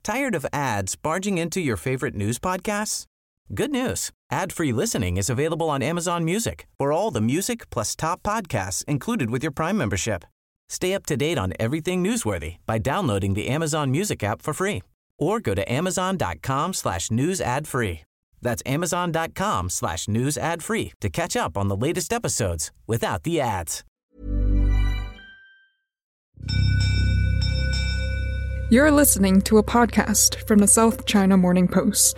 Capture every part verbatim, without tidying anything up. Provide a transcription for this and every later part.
Tired of ads barging into your favorite news podcasts? Good news. Ad-free listening is available on Amazon Music for all the music plus top podcasts included with your Prime membership. Stay up to date on everything newsworthy by downloading the Amazon Music app for free or go to amazon.com slash news ad free. That's amazon.com slash news ad free to catch up on the latest episodes without the ads. You're listening to a podcast from the South China Morning Post.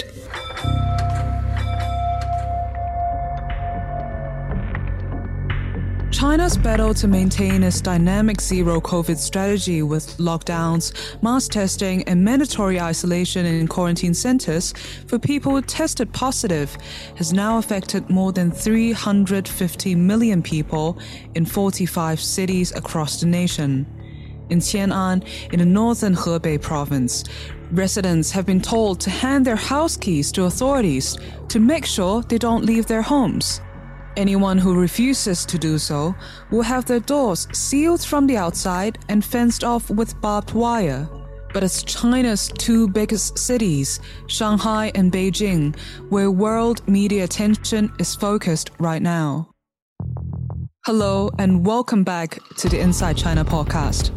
China's battle to maintain its dynamic zero-COVID strategy with lockdowns, mass testing, and mandatory isolation in quarantine centers for people tested positive has now affected more than three hundred fifty million people in forty-five cities across the nation. In Qian'an, in the northern Hebei province, residents have been told to hand their house keys to authorities to make sure they don't leave their homes. Anyone who refuses to do so will have their doors sealed from the outside and fenced off with barbed wire. But it's China's two biggest cities, Shanghai and Beijing, where world media attention is focused right now. Hello and welcome back to the Inside China podcast.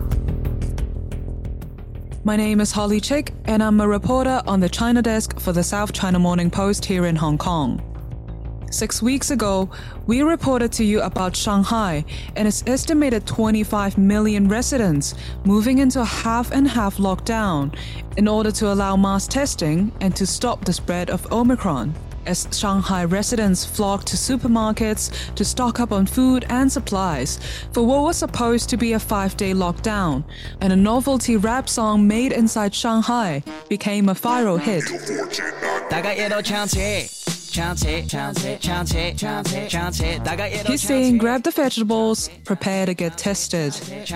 My name is Holly Chick, and I'm a reporter on the China desk for the South China Morning Post here in Hong Kong. Six weeks ago, we reported to you about Shanghai and its estimated twenty-five million residents moving into a half-and-half lockdown in order to allow mass testing and to stop the spread of Omicron, as Shanghai residents flocked to supermarkets to stock up on food and supplies for what was supposed to be a five-day lockdown, and a novelty rap song made inside Shanghai became a viral hit. He's saying grab the vegetables, prepare to get tested.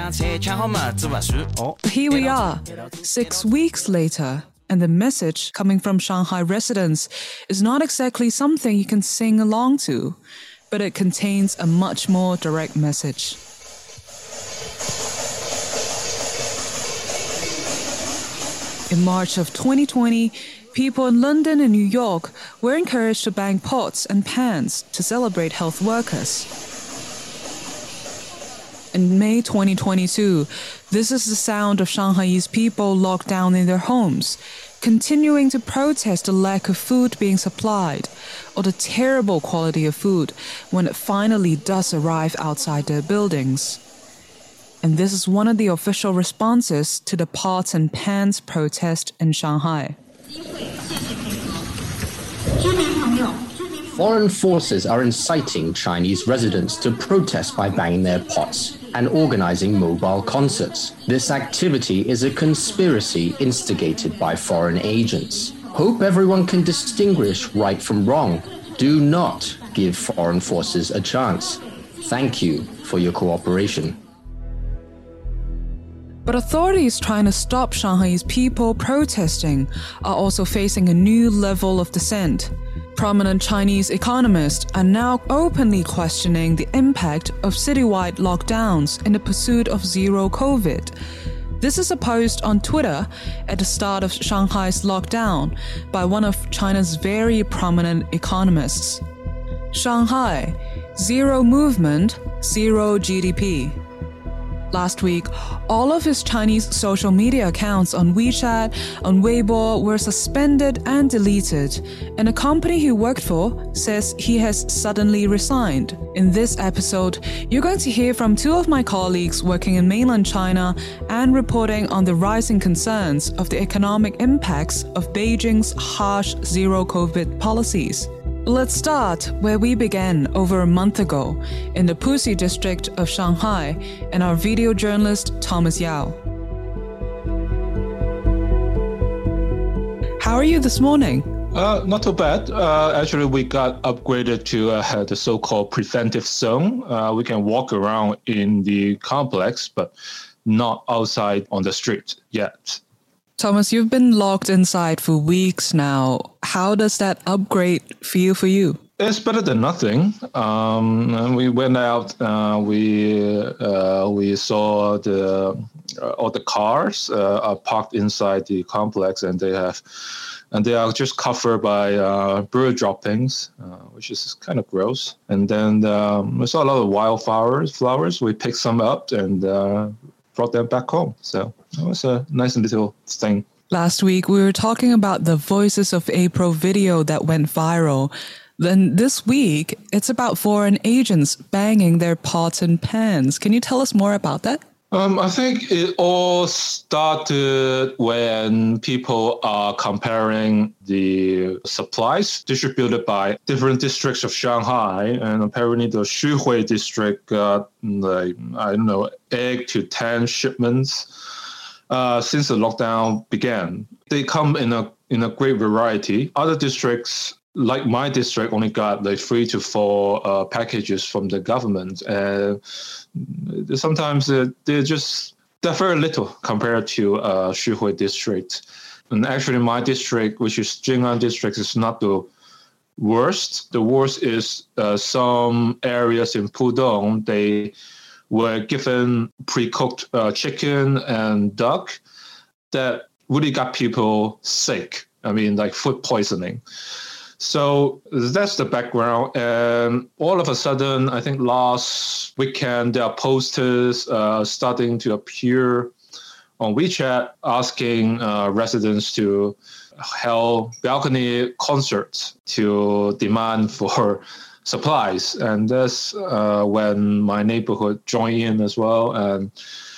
Here we are, six weeks later, and the message coming from Shanghai residents is not exactly something you can sing along to, but it contains a much more direct message. In March of twenty twenty, people in London and New York were encouraged to bang pots and pans to celebrate health workers. In May twenty twenty-two, this is the sound of Shanghaiese people locked down in their homes, continuing to protest the lack of food being supplied, or the terrible quality of food when it finally does arrive outside their buildings. And this is one of the official responses to the pots and pans protest in Shanghai. Foreign forces are inciting Chinese residents to protest by banging their pots and organizing mobile concerts. This activity is a conspiracy instigated by foreign agents. Hope everyone can distinguish right from wrong. Do not give foreign forces a chance. Thank you for your cooperation. But authorities trying to stop Shanghai's people protesting are also facing a new level of dissent. Prominent Chinese economists are now openly questioning the impact of citywide lockdowns in the pursuit of zero COVID. This is a post on Twitter at the start of Shanghai's lockdown by one of China's very prominent economists. Shanghai, zero movement, zero G D P. Last week, all of his Chinese social media accounts on WeChat, on Weibo were suspended and deleted, and a company he worked for says he has suddenly resigned. In this episode, you're going to hear from two of my colleagues working in mainland China and reporting on the rising concerns of the economic impacts of Beijing's harsh zero-COVID policies. Let's start where we began over a month ago, in the Puxi district of Shanghai, and our video journalist Thomas Yao. How are you this morning? Uh, not too bad. Uh, actually, we got upgraded to uh, the so-called preventive zone. Uh, we can walk around in the complex, but not outside on the street yet. Thomas, you've been locked inside for weeks now. How does that upgrade feel for you? It's better than nothing. Um, we went out. Uh, we uh, we saw the uh, all the cars uh, are parked inside the complex, and they have, and they are just covered by uh, bird droppings, uh, which is kind of gross. And then um, we saw a lot of wildflowers. Flowers. We picked some up and uh, brought them back home. So it was a nice little thing. Last week, we were talking about the Voices of April video that went viral. Then this week, it's about foreign agents banging their pots and pans. Can you tell us more about that? Um, I think it all started when people are comparing the supplies distributed by different districts of Shanghai. And apparently the Xuhui district got, like, I don't know, eight to ten shipments uh, since the lockdown began. They come in a in a great variety. Other districts, like my district, only got like three to four uh, packages from the government, and sometimes uh, they're just they're very little compared to uh, Xuhui district. And actually, my district, which is Jing'an district, is not the worst. The worst is uh, some areas in Pudong. They were given pre-cooked uh, chicken and duck that really got people sick. I mean, like food poisoning. So that's the background. And all of a sudden, I think last weekend, there are posters uh, starting to appear on WeChat asking uh, residents to hold balcony concerts to demand for supplies. And that's uh, when my neighborhood joined in as well. And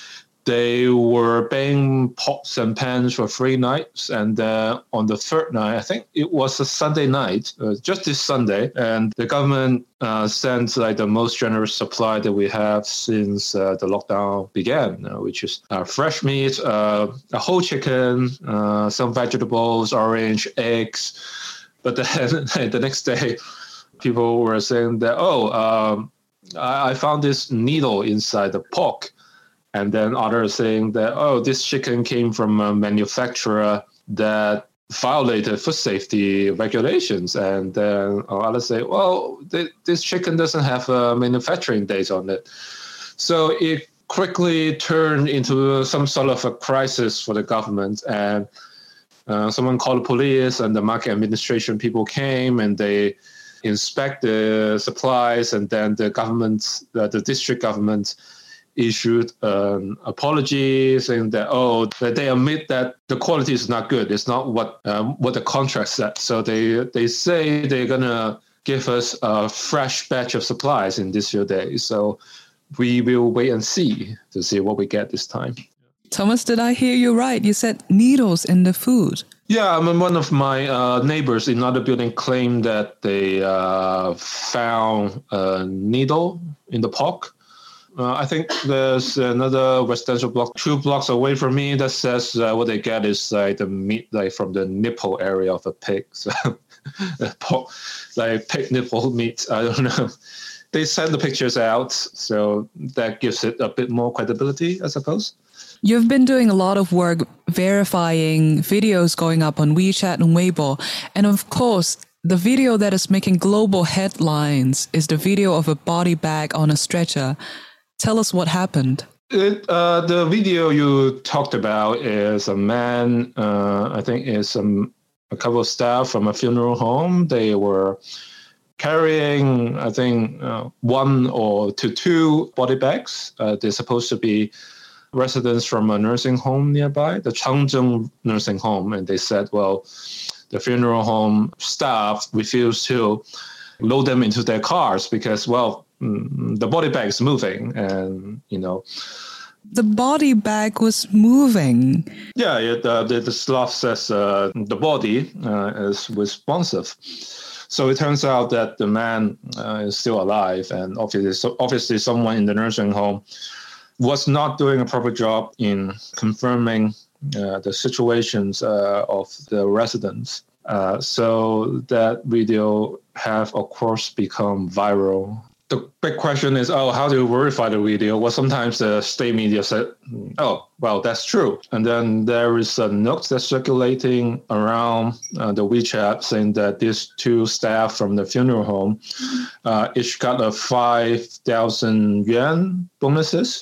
they were banging pots and pans for three nights. And uh, on the third night, I think it was a Sunday night, uh, just this Sunday, and the government uh, sent like the most generous supply that we have since uh, the lockdown began, uh, which is uh, fresh meat, uh, a whole chicken, uh, some vegetables, orange, eggs. But then the next day, people were saying that, oh, um, I-, I found this needle inside the pork. And then others saying that, oh, this chicken came from a manufacturer that violated food safety regulations. And then others say, well, th- this chicken doesn't have a manufacturing date on it. So it quickly turned into some sort of a crisis for the government. And uh, someone called the police, and the market administration people came, and they inspect the supplies. And then the government, uh, the district government, issued an apology saying that, oh, that they admit that the quality is not good. It's not what um, what the contract said. So they they say they're going to give us a fresh batch of supplies in these few days. So we will wait and see to see what we get this time. Thomas, did I hear you right? You said needles in the food. Yeah, I mean, one of my uh, neighbors in another building claimed that they uh, found a needle in the pork. Uh, I think there's another residential block two blocks away from me that says uh, what they get is like the meat like from the nipple area of a pig. So pork, like pig nipple meat. I don't know. They send the pictures out, so that gives it a bit more credibility, I suppose. You've been doing a lot of work verifying videos going up on WeChat and Weibo. And of course, the video that is making global headlines is the video of a body bag on a stretcher. Tell us what happened. It, uh, the video you talked about is a man, uh, I think it's um, a couple of staff from a funeral home. They were carrying, I think, uh, one or to two body bags. Uh, they're supposed to be residents from a nursing home nearby, the Changzheng nursing home. And they said, well, the funeral home staff refused to load them into their cars because, well, the body bag is moving, and you know, the body bag was moving. Yeah, it, uh, the the staff says uh, the body uh, is responsive. So it turns out that the man uh, is still alive, and obviously, so obviously, someone in the nursing home was not doing a proper job in confirming uh, the situations uh, of the residents. Uh, so that video have, of course, become viral. The big question is, oh, how do you verify the video? Well, sometimes the state media said, oh, well, that's true. And then there is a note that's circulating around uh, the WeChat saying that these two staff from the funeral home uh, each got a five thousand yuan bonuses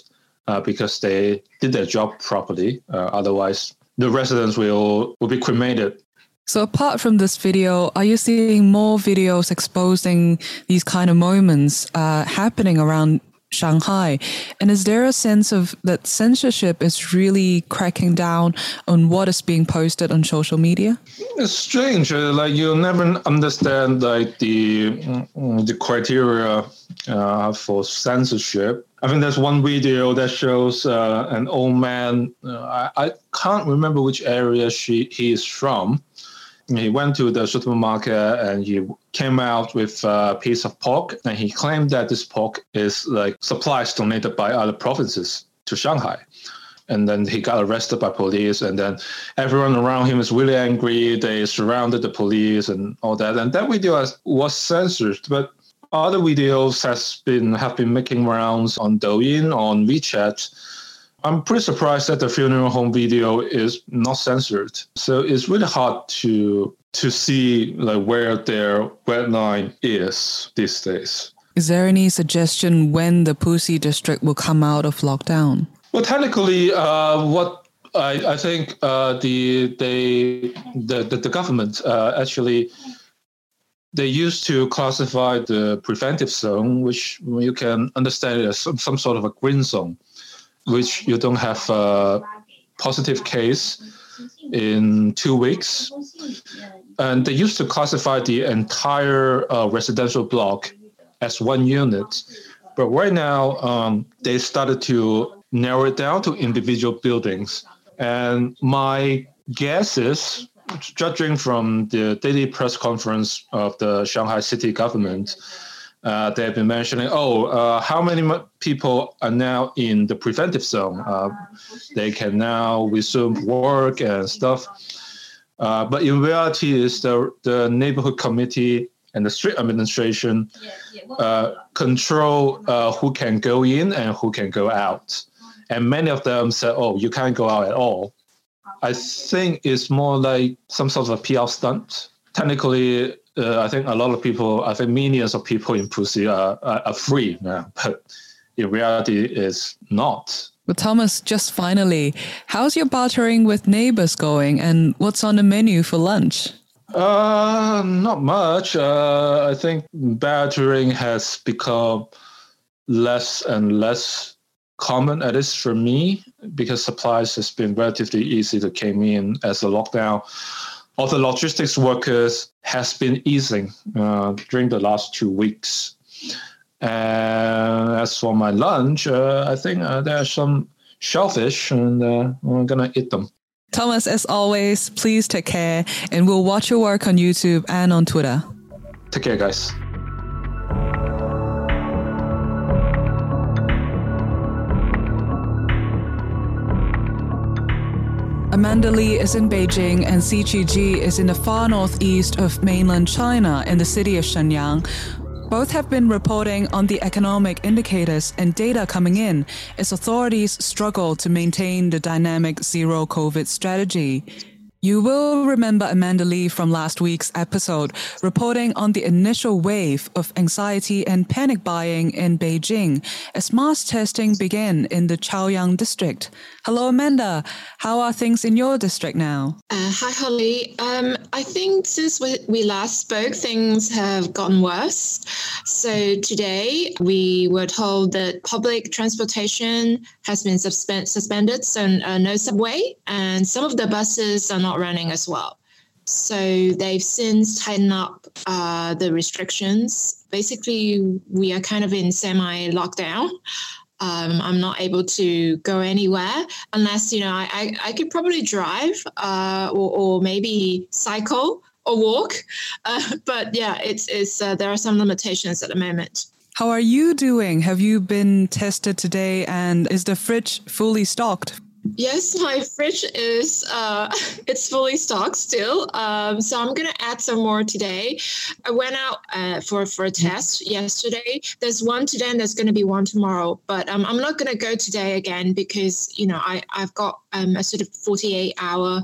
uh, because they did their job properly. Uh, otherwise, the residents will, will be cremated. So apart from this video, are you seeing more videos exposing these kind of moments uh, happening around Shanghai? And is there a sense of that censorship is really cracking down on what is being posted on social media? It's strange. Uh, like you'll never understand like the the criteria uh, for censorship. I think there's one video that shows uh, an old man. Uh, I, I can't remember which area she he is from. He went to the supermarket and he came out with a piece of pork, and he claimed that this pork is like supplies donated by other provinces to Shanghai. And then he got arrested by police, and then everyone around him is really angry. They surrounded the police and all that. And that video was censored, but other videos has been have been making rounds on Douyin, on WeChat. I'm pretty surprised that the funeral home video is not censored. So it's really hard to to see like where their red line is these days. Is there any suggestion when the Puxi district will come out of lockdown? Well, technically, uh, what I, I think uh, the they the the, the government uh, actually they used to classify the preventive zone, which you can understand as some, some sort of a green zone, which you don't have a positive case in two weeks. And they used to classify the entire uh, residential block as one unit. But right now, um, they started to narrow it down to individual buildings. And my guess is, judging from the daily press conference of the Shanghai city government, Uh, they've been mentioning, oh, uh, how many people are now in the preventive zone? Uh, they can now resume work and stuff. Uh, but in reality, is the the neighborhood committee and the street administration uh, control uh, who can go in and who can go out. And many of them said, oh, you can't go out at all. I think it's more like some sort of a P R stunt. Technically, Uh, I think a lot of people, I think millions of people in Puxi are, are, are free now, but in reality, it's not. But Thomas, just finally, how's your bartering with neighbors going, and what's on the menu for lunch? Uh, not much. Uh, I think bartering has become less and less common, at least for me, because supplies has been relatively easy to come in as a lockdown. All the logistics workers has been easing uh, during the last two weeks. And as for my lunch, uh, I think uh, there are some shellfish, and uh, I'm going to eat them. Thomas, as always, please take care, and we'll watch your work on YouTube and on Twitter. Take care, guys. Amanda Lee is in Beijing, and C G G is in the far northeast of mainland China in the city of Shenyang. Both have been reporting on the economic indicators and data coming in as authorities struggle to maintain the dynamic zero COVID strategy. You will remember Amanda Lee from last week's episode, reporting on the initial wave of anxiety and panic buying in Beijing as mass testing began in the Chaoyang district. Hello, Amanda. How are things in your district now? Uh, hi, Holly. Um, I think since we, we last spoke, things have gotten worse. So today we were told that public transportation has been suspend- suspended, so uh, no subway, and some of the buses are not running as well. So they've since tightened up uh, the restrictions. Basically, we are kind of in semi-lockdown. Um, I'm not able to go anywhere unless, you know, I, I, I could probably drive uh, or, or maybe cycle or walk. Uh, but yeah, it's, it's uh, there are some limitations at the moment. How are you doing? Have you been tested today, and is the fridge fully stocked? Yes, my fridge is, uh, it's fully stocked still. Um, so I'm going to add some more today. I went out uh, for, for a test yesterday. There's one today and there's going to be one tomorrow. But um, I'm not going to go today again because, you know, I, I've got um, a sort of forty-eight hour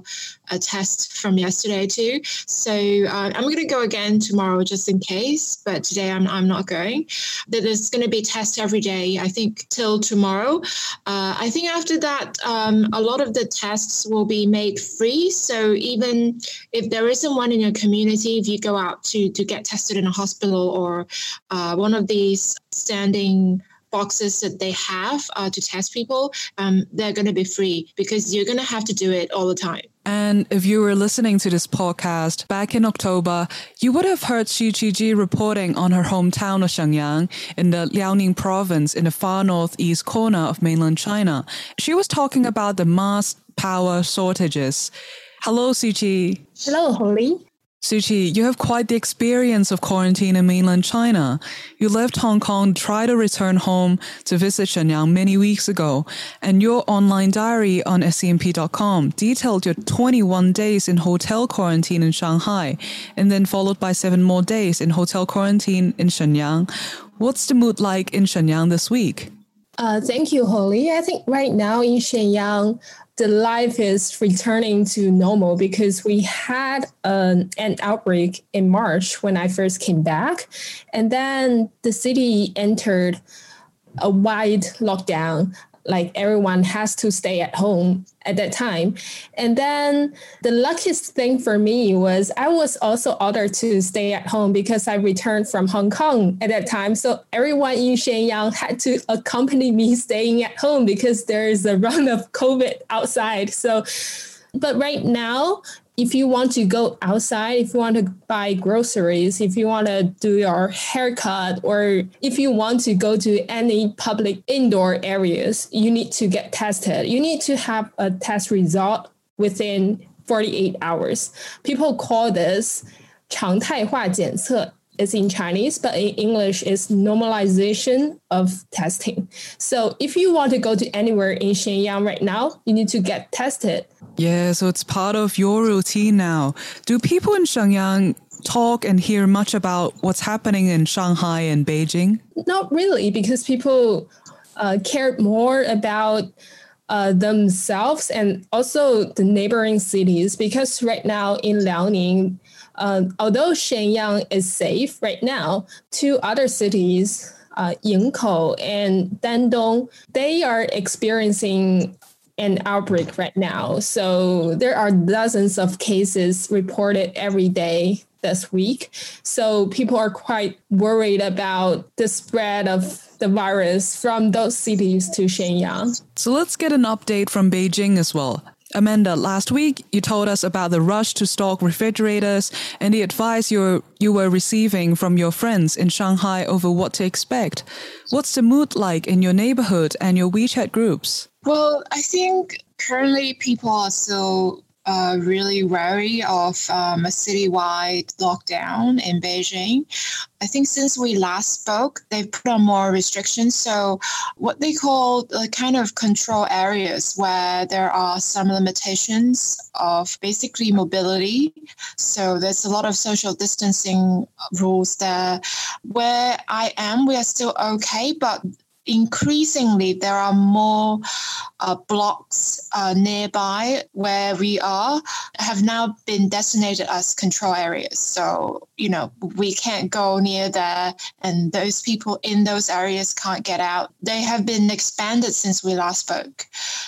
a test from yesterday too. So uh, I'm going to go again tomorrow just in case, but today I'm I'm not going. There's going to be tests every day, I think, till tomorrow. Uh, I think after that, um, a lot of the tests will be made free. So even if there isn't one in your community, if you go out to, to get tested in a hospital or uh, one of these standing boxes that they have uh, to test people, um, they're going to be free because you're going to have to do it all the time. And if you were listening to this podcast back in October, you would have heard Xu Qiji reporting on her hometown of Shenyang in the Liaoning province in the far northeast corner of mainland China. She was talking about the mass power shortages. Hello, Xu Qi. Hello, Holly. Xu Qi, you have quite the experience of quarantine in mainland China. You left Hong Kong, tried to return home to visit Shenyang many weeks ago, and your online diary on S C M P dot com detailed your twenty-one days in hotel quarantine in Shanghai, and then followed by seven more days in hotel quarantine in Shenyang. What's the mood like in Shenyang this week? Uh, thank you, Holly. I think right now in Shenyang, the life is returning to normal because we had an, an outbreak in March when I first came back. And then the city entered a wide lockdown. Like everyone has to stay at home at that time. And then the luckiest thing for me was I was also ordered to stay at home because I returned from Hong Kong at that time. So everyone in Shenyang had to accompany me staying at home because there is a run of COVID outside. So, but right now, if you want to go outside, if you want to buy groceries, if you want to do your haircut, or if you want to go to any public indoor areas, you need to get tested. You need to have a test result within forty-eight hours. People call this 常态化检测. It's in Chinese, but in English it's normalization of testing. So if you want to go to anywhere in Shenyang right now, you need to get tested. Yeah, so it's part of your routine now. Do people in Shenyang talk and hear much about what's happening in Shanghai and Beijing? Not really, because people uh, care more about uh, themselves and also the neighboring cities. Because right now in Liaoning, uh, although Shenyang is safe right now, two other cities, uh, Yingkou and Dandong, they are experiencing an outbreak right now. So there are dozens of cases reported every day this week. So people are quite worried about the spread of the virus from those cities to Shenyang. So let's get an update from Beijing as well. Amanda, last week you told us about the rush to stock refrigerators and the advice you you were receiving from your friends in Shanghai over what to expect. What's the mood like in your neighborhood and your WeChat groups? Well, I think currently people are still uh, really wary of um, a citywide lockdown in Beijing. I think since we last spoke, they've put on more restrictions. So what they call the kind of control areas where there are some limitations of basically mobility. So there's a lot of social distancing rules there. Where I am, we are still okay, but increasingly, there are more uh, blocks uh, nearby where we are have now been designated as control areas. So, you know, we can't go near there and those people in those areas can't get out. They have been expanded since we last spoke.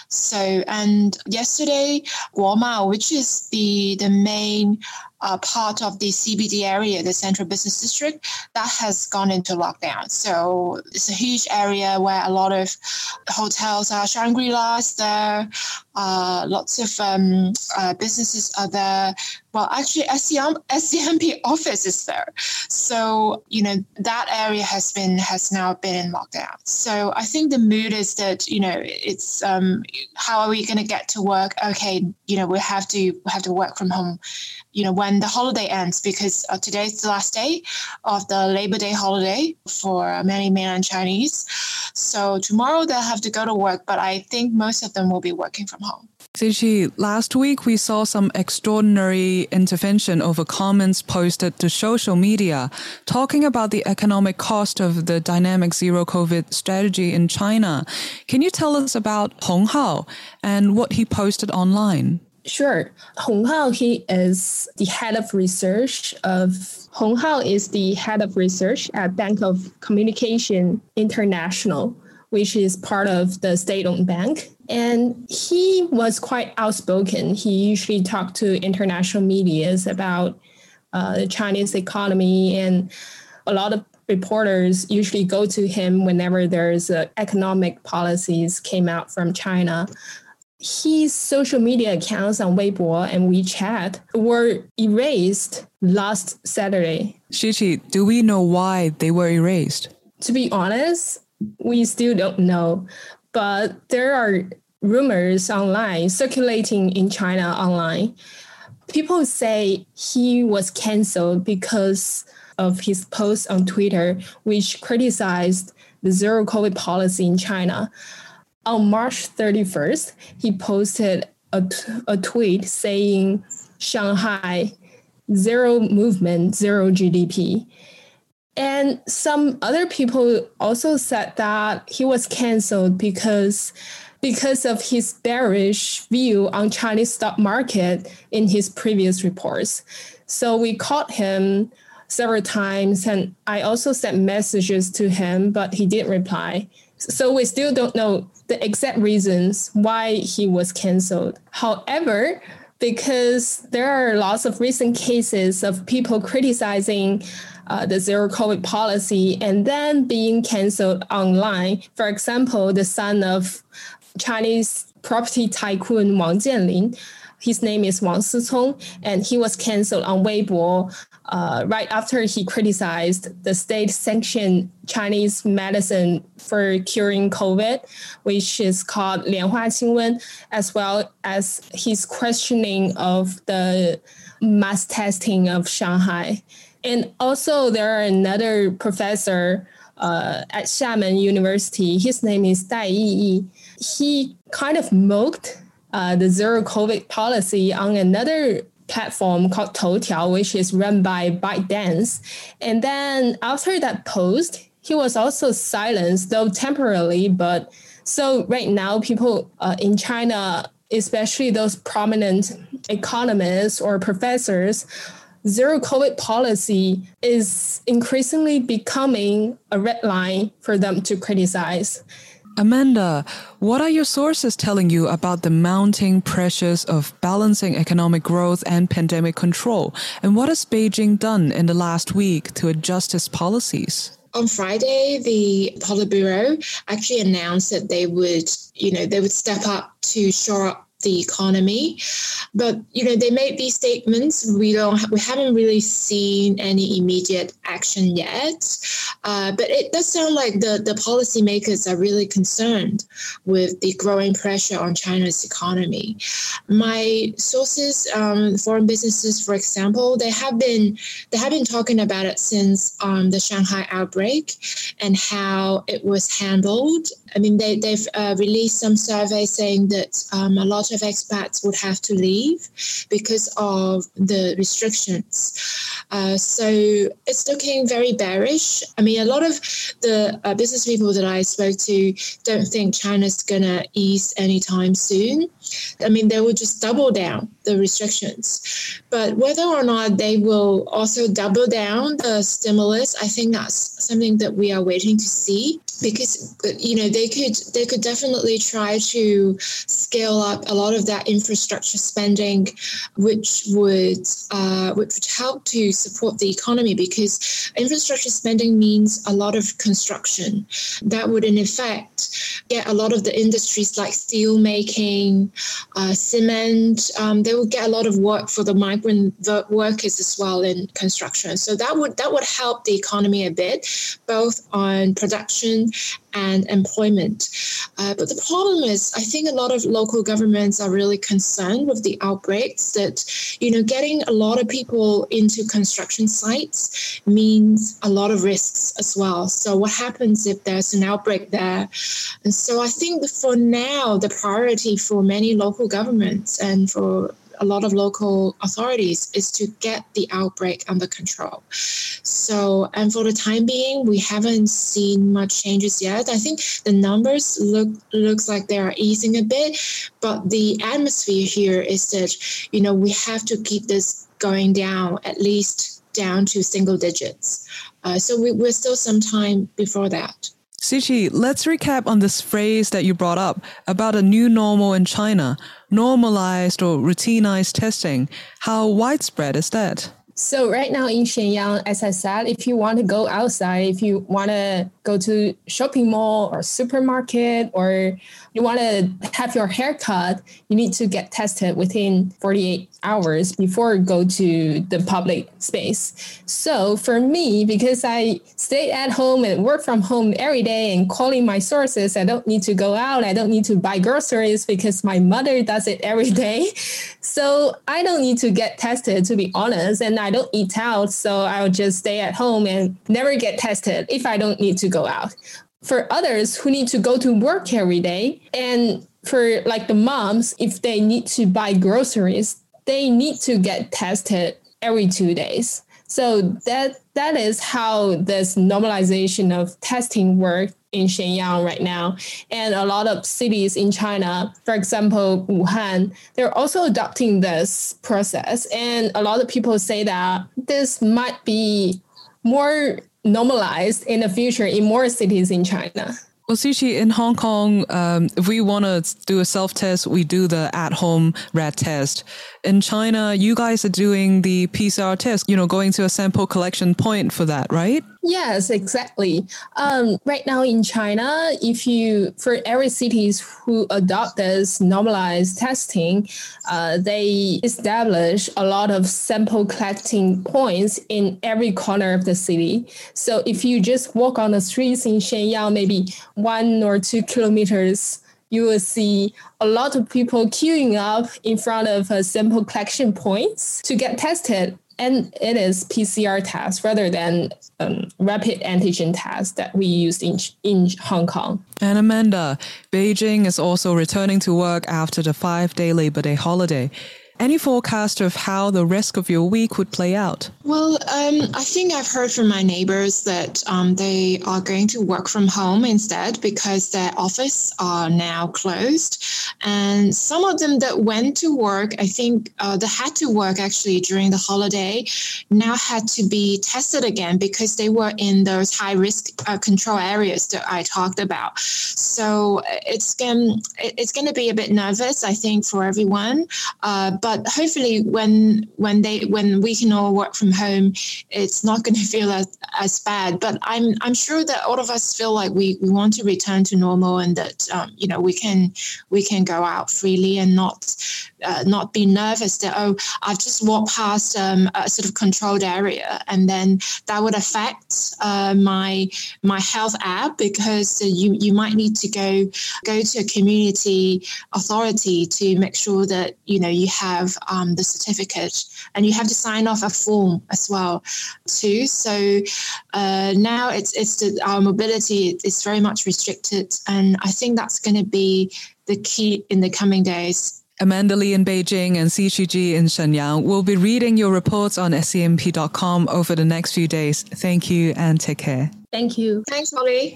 So, and yesterday, Guomao, which is the, the main Uh, part of the C B D area, the Central Business District, that has gone into lockdown. So it's a huge area where a lot of hotels are, Shangri-La's there, uh, lots of um, uh, businesses are there. Well, actually, S C M P office is there. So, you know, that area has been, has now been in lockdown. So I think the mood is that, you know, it's, um, how are we going to get to work? Okay, you know, we have to, we have to work from home, you know, when the holiday ends, because uh, today's the last day of the Labor Day holiday for many mainland Chinese. So tomorrow they'll have to go to work, but I think most of them will be working from home. Xu Qi, last week we saw some extraordinary intervention over comments posted to social media talking about the economic cost of the dynamic zero COVID strategy in China. Can you tell us about Hong Hao and what he posted online? Sure. Hong Hao, he is the head of research of Hong Hao is the head of research at Bank of Communication International, which is part of the state-owned bank. And he was quite outspoken. He usually talked to international medias about uh, the Chinese economy, and a lot of reporters usually go to him whenever there's uh, economic policies came out from China. His social media accounts on Weibo and WeChat were erased last Saturday. Shiqi, do we know why they were erased? To be honest, we still don't know. But there are rumors online circulating in China online. People say he was canceled because of his post on Twitter, which criticized the zero COVID policy in China. On March thirty-first, he posted a, t- a tweet saying, Shanghai, zero movement, zero G D P. And some other people also said that he was canceled because, because of his bearish view on Chinese stock market in his previous reports. So we caught him several times, and I also sent messages to him, but he didn't reply. So we still don't know the exact reasons why he was canceled. However, because there are lots of recent cases of people criticizing uh, the zero COVID policy and then being canceled online. For example, the son of Chinese property tycoon Wang Jianlin, his name is Wang Sicong, and he was canceled on Weibo uh, right after he criticized the state-sanctioned Chinese medicine for curing COVID, which is called Lianhua Qingwen, as well as his questioning of the mass testing of Shanghai. And also there are another professor uh, at Xiamen University. His name is Dai Yiyi. He kind of mocked Uh, the zero COVID policy on another platform called Toutiao, which is run by ByteDance. And then after that post, he was also silenced, though temporarily. But so right now, people uh, in China, especially those prominent economists or professors, zero COVID policy is increasingly becoming a red line for them to criticize. Amanda, what are your sources telling you about the mounting pressures of balancing economic growth and pandemic control? And what has Beijing done in the last week to adjust its policies? On Friday, the Politburo actually announced that they would, you know, they would step up to shore up the economy. But, you know, they made these statements. We don't, we haven't really seen any immediate action yet. Uh, but it does sound like the, the policymakers are really concerned with the growing pressure on China's economy. My sources, um, foreign businesses, for example, they have been they have been talking about it since um, the Shanghai outbreak and how it was handled. I mean, they, they've uh, released some surveys saying that um, a lot of expats would have to leave because of the restrictions. Uh, so it's looking very bearish. I mean, a lot of the uh, business people that I spoke to don't think China's going to ease anytime soon. I mean, they will just double down the restrictions. But whether or not they will also double down the stimulus, I think that's something that we are waiting to see. Because, you know, they could they could definitely try to scale up a lot of that infrastructure spending, which would uh, which would help to support the economy. Because infrastructure spending means a lot of construction. That would, in effect, get a lot of the industries like steel making, uh, cement. Um, they would get a lot of work for the migrant workers as well in construction. So that would that would help the economy a bit, both on production and employment. Uh, but the problem is, I think a lot of local governments are really concerned with the outbreaks that, you know, getting a lot of people into construction sites means a lot of risks as well. So what happens if there's an outbreak there? And so I think that for now, the priority for many local governments and for a lot of local authorities is to get the outbreak under control. So, and for the time being, we haven't seen much changes yet. I think the numbers look looks like they are easing a bit, but the atmosphere here is that, you know, we have to keep this going down, at least down to single digits. Uh, so we, we're still some time before that. Siqi, let's recap on this phrase that you brought up about a new normal in China, normalized or routinized testing. How widespread is that? So right now in Shenyang, as I said, if you want to go outside, if you want to go to shopping mall or supermarket, or you want to have your hair cut, you need to get tested within forty-eight hours before you go to the public space. So for me, because I stay at home and work from home every day and calling my sources, I don't need to go out. I don't need to buy groceries because my mother does it every day. So I don't need to get tested, to be honest. And I don't eat out, so I'll just stay at home and never get tested if I don't need to go out. For others who need to go to work every day, and for like the moms, if they need to buy groceries, they need to get tested every two days. So that that is how this normalization of testing works in Shenyang right now. And a lot of cities in China, for example, Wuhan, they're also adopting this process. And a lot of people say that this might be more normalized in the future in more cities in China. Well, Siqi, in Hong Kong, um, if we want to do a self-test, we do the at-home rat test. In China, you guys are doing the P C R test, you know, going to a sample collection point for that, right? Yes, exactly. Um, right now in China, if you, for every cities who adopt this normalized testing, uh, they establish a lot of sample collecting points in every corner of the city. So if you just walk on the streets in Shenyang, maybe one or two kilometers, you will see a lot of people queuing up in front of uh, sample collection points to get tested. And it is P C R test rather than um, rapid antigen test that we used in in Hong Kong. And Amanda, Beijing is also returning to work after the five-day Labor Day holiday. Any forecast of how the rest of your week would play out? Well, um, I think I've heard from my neighbors that um, they are going to work from home instead because their office are now closed. And some of them that went to work, I think uh, that had to work actually during the holiday, now had to be tested again because they were in those high-risk uh, control areas that I talked about. So it's going it's going to be a bit nervous, I think, for everyone. Uh, But hopefully, when when they when we can all work from home, it's not going to feel as, as bad. But I'm I'm sure that all of us feel like we, we want to return to normal, and that um, you know we can we can go out freely and not uh, not be nervous that oh I've just walked past um, a sort of controlled area, and then that would affect uh, my my health app because you you might need to go go to a community authority to make sure that you know you have. Have um, the certificate, and you have to sign off a form as well too. So uh, now it's it's the, our mobility is very much restricted, and I think that's going to be the key in the coming days. Amanda Lee in Beijing and Siqi Ji in Shenyang will be reading your reports on S C M P dot com over the next few days. Thank you and take care. Thank you. Thanks, Holly.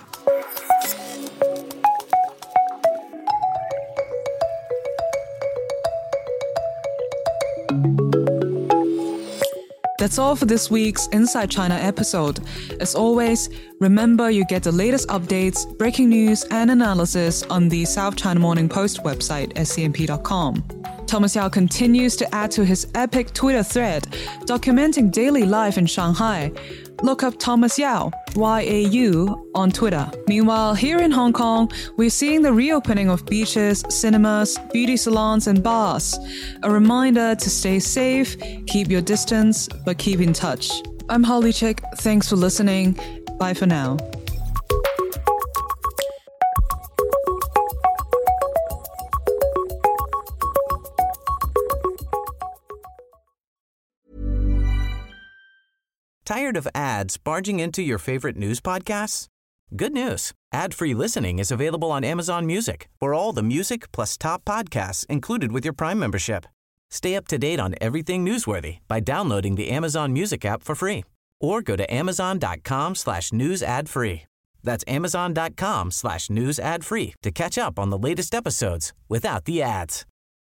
That's all for this week's Inside China episode. As always, remember you get the latest updates, breaking news, and analysis on the South China Morning Post website, S C M P dot com. Thomas Yao continues to add to his epic Twitter thread, documenting daily life in Shanghai. Look up Thomas Yao, Y A U, on Twitter. Meanwhile, here in Hong Kong, we're seeing the reopening of beaches, cinemas, beauty salons, and bars. A reminder to stay safe, keep your distance, but keep in touch. I'm Holly Chick. Thanks for listening. Bye for now. Tired of ads barging into your favorite news podcasts? Good news. Ad-free listening is available on Amazon Music for all the music plus top podcasts included with your Prime membership. Stay up to date on everything newsworthy by downloading the Amazon Music app for free or go to amazon.com slash news ad free. That's amazon.com slash news ad free to catch up on the latest episodes without the ads.